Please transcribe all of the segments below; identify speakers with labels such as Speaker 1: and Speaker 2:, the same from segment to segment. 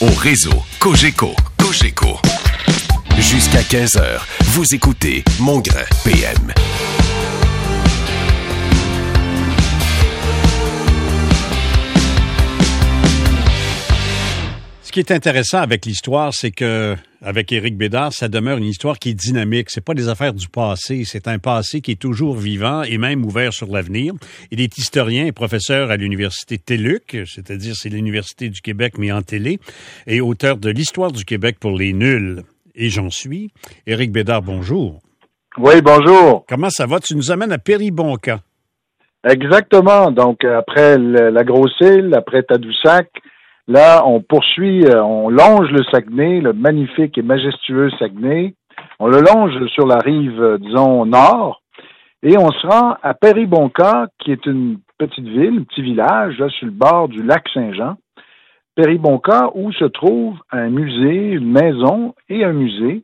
Speaker 1: au réseau Cogeco. Jusqu'à 15h, vous écoutez Mongrain PM.
Speaker 2: Ce qui est intéressant avec l'histoire, c'est que avec Éric Bédard, ça demeure une histoire qui est dynamique. C'est pas des affaires du passé, c'est un passé qui est toujours vivant et même ouvert sur l'avenir. Il est historien et professeur à l'université TÉLUQ, c'est-à-dire c'est l'université du Québec mais en télé, et auteur de l'histoire du Québec pour les nuls. Et j'en suis. Éric Bédard, bonjour.
Speaker 3: Oui, bonjour.
Speaker 2: Comment ça va? Tu nous amènes à Péribonka.
Speaker 3: Exactement. Donc, après la Grosse-Île, après Tadoussac, là, on poursuit, on longe le Saguenay, le magnifique et majestueux Saguenay. On le longe sur la rive, disons, nord, et on se rend à Péribonka, qui est une petite ville, un petit village, là, sur le bord du lac Saint-Jean. Péribonka, où se trouve un musée, une maison et un musée,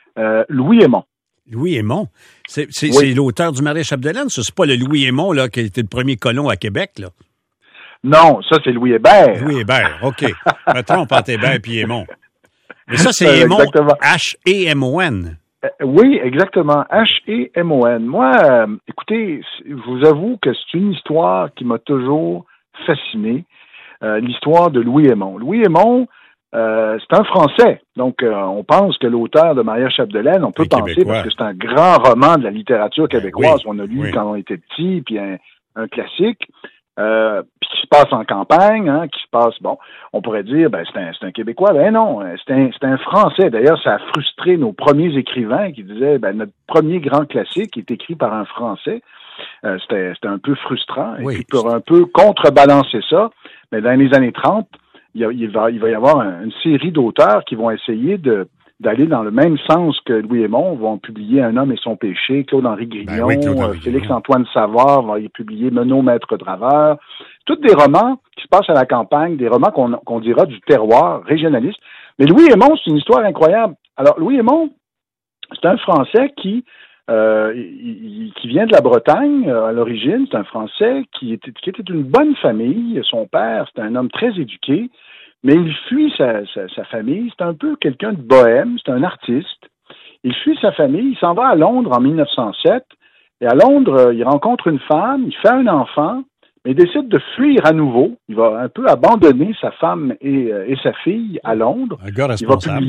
Speaker 3: Louis Aymon.
Speaker 2: Louis Aymon, c'est l'auteur du Marais Chapdelaine, ça, c'est pas le Louis Aymon, là, qui était le premier colon à Québec, là.
Speaker 3: Non, ça, c'est Louis Hébert.
Speaker 2: Louis Hébert, OK. Je me trompe entre Hébert et Aymon. Mais ça, c'est Aymon, H-E-M-O-N.
Speaker 3: Oui, exactement, H-E-M-O-N. Moi, écoutez, je vous avoue que c'est une histoire qui m'a toujours fasciné, l'histoire de Louis Aymon. Louis Aymon, c'est un Français. Donc, on pense que l'auteur de Maria Chapdelaine, on peut penser, parce que c'est un grand roman de la littérature québécoise, on a lu quand on était petit, puis un classique. Puis qui se passe en campagne, qui se passe, bon, on pourrait dire, c'est un Québécois. Ben non, c'est un Français. D'ailleurs, ça a frustré nos premiers écrivains qui disaient, notre premier grand classique est écrit par un Français. C'était un peu frustrant.
Speaker 2: Oui.
Speaker 3: Et puis, pour un peu contrebalancer ça, mais dans les années 30, il va y avoir une série d'auteurs qui vont essayer d'aller dans le même sens que Louis Aymon, vont publier Un homme et son péché, Claude-Henri Grignon, Félix-Antoine Savard va y publier Menot, maître draveur, tous des romans qui se passent à la campagne, des romans qu'on dira du terroir régionaliste. Mais Louis Aymon, c'est une histoire incroyable. Alors, Louis Aymon, c'est un Français qui vient de la Bretagne à l'origine. C'est un Français qui était d'une bonne famille. Son père, c'était un homme très éduqué. Mais il fuit sa famille. C'est un peu quelqu'un de bohème. C'est un artiste. Il fuit sa famille. Il s'en va à Londres en 1907. Et à Londres, il rencontre une femme. Il fait un enfant. Mais il décide de fuir à nouveau. Il va un peu abandonner sa femme et sa fille à Londres.
Speaker 2: Un gars responsable.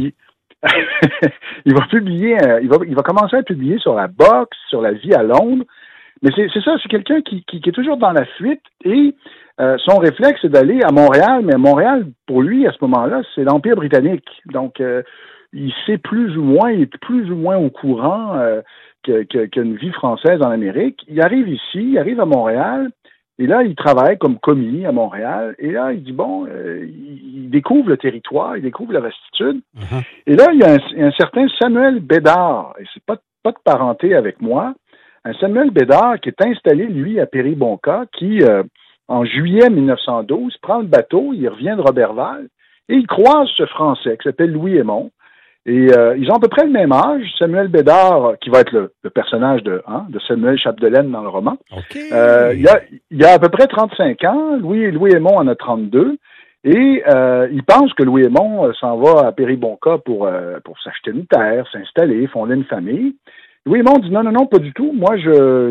Speaker 3: Il va commencer à publier sur la boxe, sur la vie à Londres. Mais c'est ça, c'est quelqu'un qui est toujours dans la fuite et son réflexe, c'est d'aller à Montréal, mais Montréal, pour lui, à ce moment-là, c'est l'Empire britannique. Donc, il est plus ou moins au courant qu'une vie française en Amérique. Il arrive ici, il arrive à Montréal, et là, il travaille comme commis à Montréal, et là, il dit, il découvre le territoire, il découvre la vastitude. Uh-huh. Et là, il y a un certain Samuel Bédard, et c'est pas de parenté avec moi, un Samuel Bédard qui est installé, lui, à Péribonka, qui, en juillet 1912, prend le bateau, il revient de Roberval, et il croise ce Français qui s'appelle Louis Aymon. Et ils ont à peu près le même âge. Samuel Bédard, qui va être le personnage de Samuel Chapdelaine dans le roman,
Speaker 2: okay.
Speaker 3: Il a à peu près 35 ans. Louis Aymon en a 32. Et il pense que Louis Aymon s'en va à Péribonka pour s'acheter une terre, s'installer, fonder une famille. Louis Aymon dit non, pas du tout. Moi,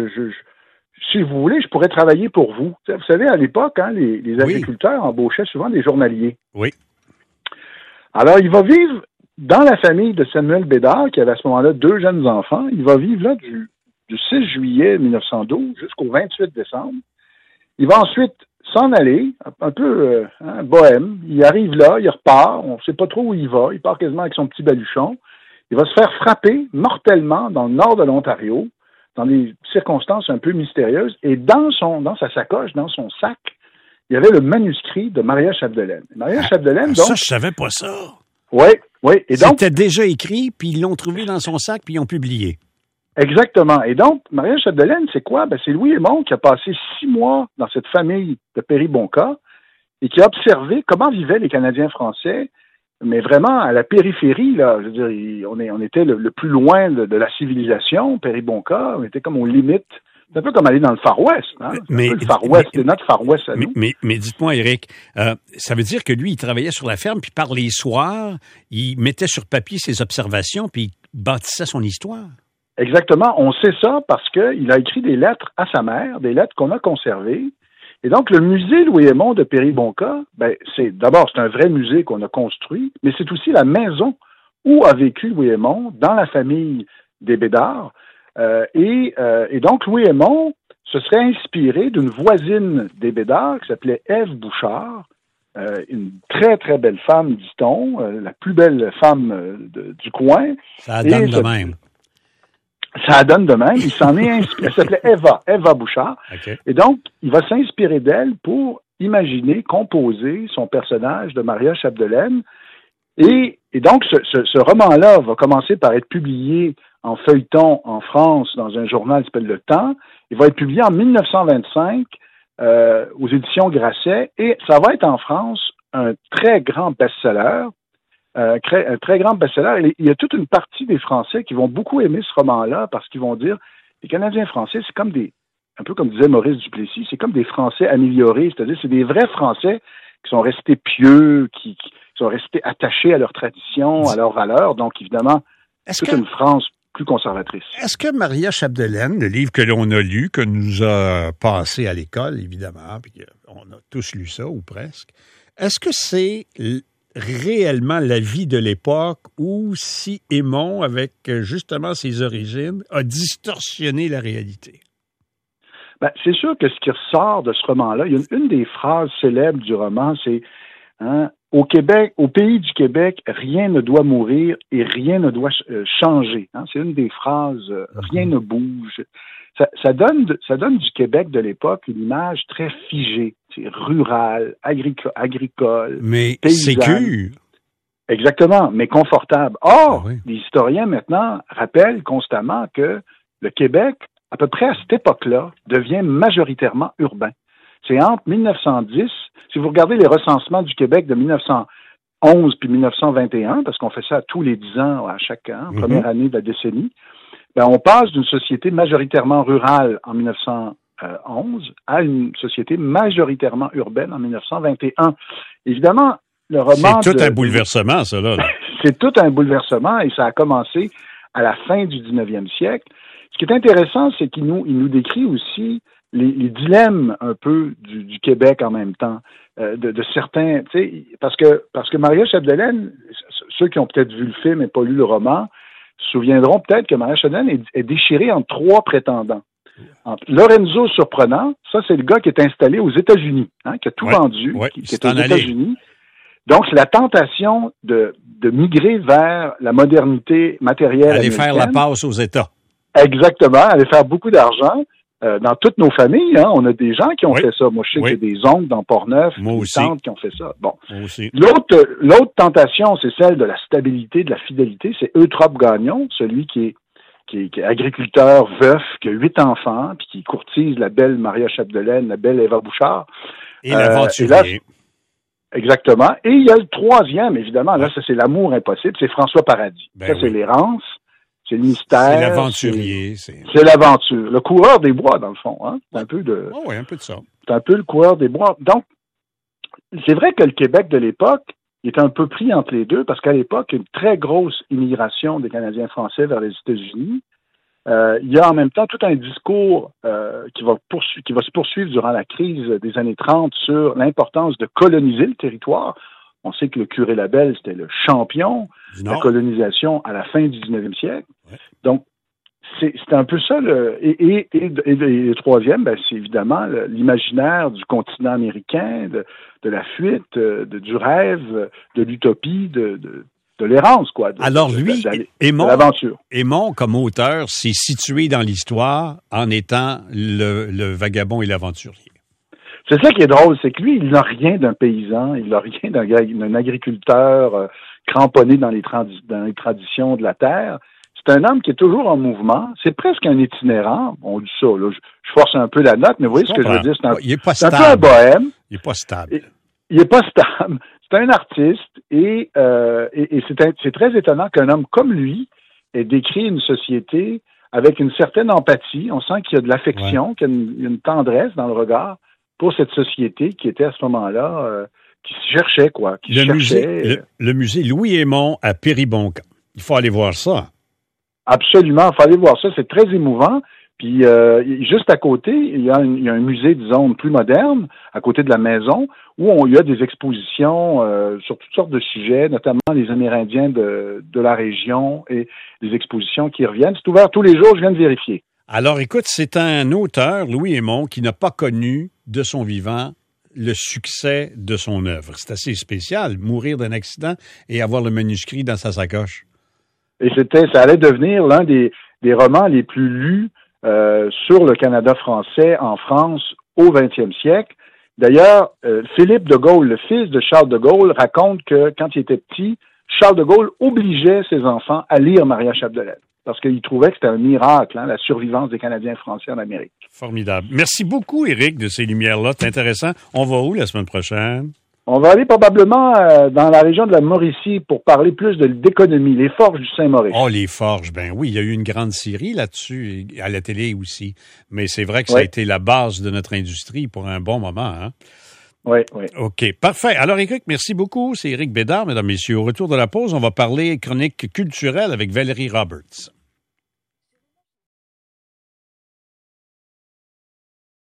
Speaker 3: si vous voulez, je pourrais travailler pour vous. Vous savez, à l'époque, les agriculteurs embauchaient souvent des journaliers.
Speaker 2: Oui.
Speaker 3: Alors, il va vivre dans la famille de Samuel Bédard, qui avait à ce moment-là 2 jeunes enfants. Il va vivre là du 6 juillet 1912 jusqu'au 28 décembre. Il va ensuite s'en aller, un peu bohème. Il arrive là, il repart, on ne sait pas trop où il va. Il part quasiment avec son petit baluchon. Il va se faire frapper mortellement dans le nord de l'Ontario, dans des circonstances un peu mystérieuses. Et dans sa sacoche, dans son sac, il y avait le manuscrit de Maria Chapdelaine. Maria Chapdelaine, donc...
Speaker 2: Ça, je savais pas ça.
Speaker 3: Oui. Et donc,
Speaker 2: c'était déjà écrit, puis ils l'ont trouvé dans son sac, puis ils ont publié.
Speaker 3: Exactement. Et donc, Maria Chapdelaine, c'est quoi? C'est Louis Aymon qui a passé 6 mois dans cette famille de Péribonka et qui a observé comment vivaient les Canadiens français, mais vraiment à la périphérie, là. Je veux dire, on était le plus loin de la civilisation, Péribonka. On était comme aux limites C'est un peu comme aller dans le Far West. Hein? Le Far West, c'est notre Far West à nous.
Speaker 2: Mais dites-moi, Éric, ça veut dire que lui, il travaillait sur la ferme, puis par les soirs, il mettait sur papier ses observations, puis il bâtissait son histoire.
Speaker 3: Exactement. On sait ça parce qu'il a écrit des lettres à sa mère, des lettres qu'on a conservées. Et donc, le musée Louis-Aymon de Péribonka, c'est un vrai musée qu'on a construit, mais c'est aussi la maison où a vécu Louis-Aymon dans la famille des Bédard. Et donc, Louis-Aymon se serait inspiré d'une voisine des Bédard qui s'appelait Ève Bouchard, une très, très belle femme, dit-on, la plus belle femme du coin.
Speaker 2: Ça donne de même.
Speaker 3: Ça donne de même. Il s'en est inspiré. Elle s'appelait Eva Bouchard. Okay. Et donc, il va s'inspirer d'elle pour imaginer, composer son personnage de Maria Chapdelaine. Et donc, ce roman-là va commencer par être publié en feuilleton en France dans un journal qui s'appelle Le Temps. Il va être publié en 1925 aux éditions Grasset. Et ça va être en France un très grand best-seller. Un très grand best-seller. Il y a toute une partie des Français qui vont beaucoup aimer ce roman-là parce qu'ils vont dire les Canadiens français, c'est comme un peu comme disait Maurice Duplessis, c'est comme des Français améliorés, c'est-à-dire c'est des vrais Français qui sont restés pieux, qui sont restés attachés à leurs traditions, à leurs valeurs. Donc évidemment, une France plus conservatrice.
Speaker 2: Est-ce que Maria Chapdelaine, le livre que l'on a lu, que nous a passé à l'école, évidemment, puis on a tous lu ça ou presque, est-ce que c'est réellement la vie de l'époque ou si Aymon, avec justement ses origines, a distorsionné la réalité?
Speaker 3: C'est sûr que ce qui ressort de ce roman-là, il y a une des phrases célèbres du roman, c'est au Québec, au pays du Québec, rien ne doit mourir et rien ne doit changer. C'est une des phrases, rien ne bouge. Ça donne du Québec de l'époque une image très figée, rurale, agricole,
Speaker 2: mais
Speaker 3: paysanne.
Speaker 2: Sécure.
Speaker 3: Exactement, mais confortable. Or, les historiens maintenant rappellent constamment que le Québec, à peu près à cette époque-là, devient majoritairement urbain. C'est entre 1910, si vous regardez les recensements du Québec de 1911 puis 1921, parce qu'on fait ça tous les 10 ans à chaque an, première année de la décennie, on passe d'une société majoritairement rurale en 1911 à une société majoritairement urbaine en 1921. Évidemment, le roman...
Speaker 2: C'est tout un bouleversement, ça, là.
Speaker 3: C'est tout un bouleversement et ça a commencé à la fin du 19e siècle. Ce qui est intéressant, c'est qu'il nous décrit aussi les dilemmes un peu du Québec en même temps, de certains, tu sais, parce que Maria Chapdelaine, ceux qui ont peut-être vu le film et pas lu le roman, se souviendront peut-être que Maria Chapdelaine est déchirée entre 3 prétendants. Entre Lorenzo Surprenant, ça c'est le gars qui est installé aux États-Unis, qui a tout vendu, qui est aux États-Unis. Donc c'est la tentation de migrer vers la modernité matérielle
Speaker 2: aller
Speaker 3: américaine.
Speaker 2: Faire la passe aux États.
Speaker 3: Exactement, aller faire beaucoup d'argent. Dans toutes nos familles, on a des gens qui ont fait ça. Moi, je sais qu'il y a des oncles dans Portneuf, des tantes qui ont fait ça. Bon.
Speaker 2: Moi aussi.
Speaker 3: L'autre tentation, c'est celle de la stabilité, de la fidélité. C'est Eutrope Gagnon, celui qui est agriculteur, veuf, qui a 8 enfants, puis qui courtise la belle Maria Chapdelaine, la belle Eva Bouchard.
Speaker 2: Et l'aventurier.
Speaker 3: Exactement. Et il y a le troisième, évidemment. Là, ça, c'est l'amour impossible. C'est François Paradis. C'est l'errance. C'est le mystère.
Speaker 2: C'est l'aventurier.
Speaker 3: C'est l'aventure. Le coureur des bois, dans le fond. C'est un peu de...
Speaker 2: oui, un peu de ça.
Speaker 3: C'est un peu le coureur des bois. Donc, c'est vrai que le Québec de l'époque est un peu pris entre les deux, parce qu'à l'époque, il y a une très grosse immigration des Canadiens français vers les États-Unis. Il y a en même temps tout un discours qui va se poursuivre durant la crise des années 30 sur l'importance de coloniser le territoire. On sait que le curé Labelle, c'était le champion de la colonisation à la fin du 19e siècle. Ouais. Donc, c'est un peu ça. Et le troisième, c'est évidemment l'imaginaire du continent américain, de la fuite, du rêve, de l'utopie, de l'errance, quoi.
Speaker 2: Alors lui,
Speaker 3: l'aventure.
Speaker 2: Aymon, comme auteur, s'est situé dans l'histoire en étant le vagabond et l'aventurier.
Speaker 3: C'est ça qui est drôle, c'est que lui, il n'a rien d'un paysan, il n'a rien d'un agriculteur cramponné dans les traditions de la terre. C'est un homme qui est toujours en mouvement. C'est presque un itinérant. On dit ça, là. Je force un peu la note, mais vous voyez ce que je veux dire? C'est un peu un bohème.
Speaker 2: Il n'est pas stable.
Speaker 3: Il n'est pas stable. C'est un artiste et c'est très étonnant qu'un homme comme lui ait décrit une société avec une certaine empathie. On sent qu'il y a de l'affection, qu'il y a une tendresse dans le regard pour cette société qui était à ce moment-là, qui se cherchait, quoi.
Speaker 2: Le musée Louis-Aymon à Périboncan. Il faut aller voir ça.
Speaker 3: Absolument, il faut aller voir ça. C'est très émouvant. Puis juste à côté, il y a un musée, disons, plus moderne, à côté de la maison, où il y a des expositions sur toutes sortes de sujets, notamment les Amérindiens de la région et des expositions qui reviennent. C'est ouvert tous les jours, je viens de vérifier.
Speaker 2: Alors écoute, c'est un auteur, Louis-Aymon, qui n'a pas connu de son vivant le succès de son œuvre. C'est assez spécial, mourir d'un accident et avoir le manuscrit dans sa sacoche.
Speaker 3: Et ça allait devenir l'un des romans les plus lus sur le Canada français en France au 20e siècle. D'ailleurs, Philippe de Gaulle, le fils de Charles de Gaulle, raconte que quand il était petit, Charles de Gaulle obligeait ses enfants à lire Maria Chapdelaine parce qu'il trouvait que c'était un miracle, la survivance des Canadiens français en Amérique.
Speaker 2: Formidable. Merci beaucoup, Éric, de ces lumières-là. C'est intéressant. On va où la semaine prochaine? On
Speaker 3: va aller probablement dans la région de la Mauricie pour parler plus d'économie, les forges du Saint-Maurice.
Speaker 2: Oh, les forges, ben oui, il y a eu une grande série là-dessus, à la télé aussi. Mais c'est vrai que ça a été la base de notre industrie pour un bon moment, hein?
Speaker 3: Oui.
Speaker 2: OK, parfait. Alors, Éric, merci beaucoup. C'est Éric Bédard, mesdames, messieurs. Au retour de la pause, on va parler chronique culturelle avec Valérie Roberts.